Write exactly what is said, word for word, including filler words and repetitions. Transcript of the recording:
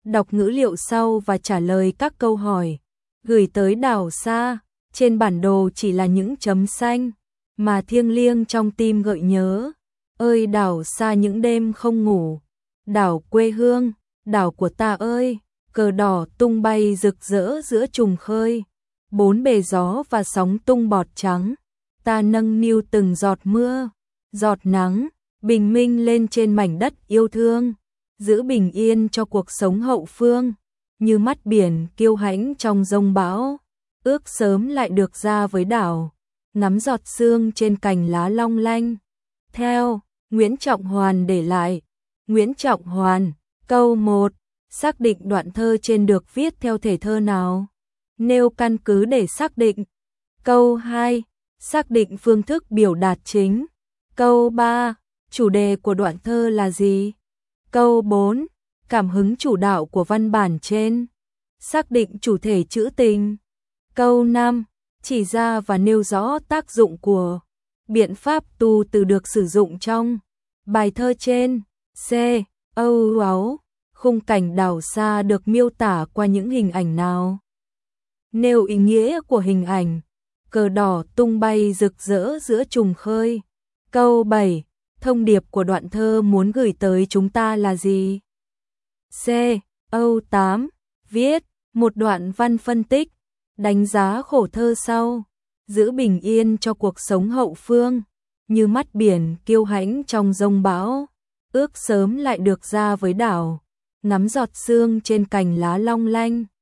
đọc ngữ liệu sau và trả lời các câu hỏi. Gửi tới đảo xa, trên bản đồ chỉ là những chấm xanh, mà thiêng liêng trong tim gợi nhớ. Ơi đảo xa những đêm không ngủ, đảo quê hương, đảo của ta ơi, cờ đỏ tung bay rực rỡ giữa trùng khơi, bốn bề gió và sóng tung bọt trắng, ta nâng niu từng giọt mưa, giọt nắng, bình minh lên trên mảnh đất yêu thương, giữ bình yên cho cuộc sống hậu phương, như mắt biển kiêu hãnh trong giông bão, ước sớm lại được ra với đảo, nắm giọt sương trên cành lá long lanh. Theo Nguyễn Trọng Hoàn để lại. Nguyễn Trọng Hoàn, câu một, xác định đoạn thơ trên được viết theo thể thơ nào? Nêu căn cứ để xác định. Câu hai, xác định phương thức biểu đạt chính. Câu ba, chủ đề của đoạn thơ là gì? Câu bốn, cảm hứng chủ đạo của văn bản trên. Xác định chủ thể trữ tình. Câu năm, chỉ ra và nêu rõ tác dụng của biện pháp tu từ được sử dụng trong bài thơ trên. C. Âu áo, khung cảnh đảo xa được miêu tả qua những hình ảnh nào? Nêu ý nghĩa của hình ảnh. Cờ đỏ tung bay rực rỡ giữa trùng khơi. Câu bảy, thông điệp của đoạn thơ muốn gửi tới chúng ta là gì? C. Âu tám, viết một đoạn văn phân tích, đánh giá khổ thơ sau, giữ bình yên cho cuộc sống hậu phương, như mắt biển kiêu hãnh trong giông bão, ước sớm lại được ra với đảo, nắm giọt sương trên cành lá long lanh.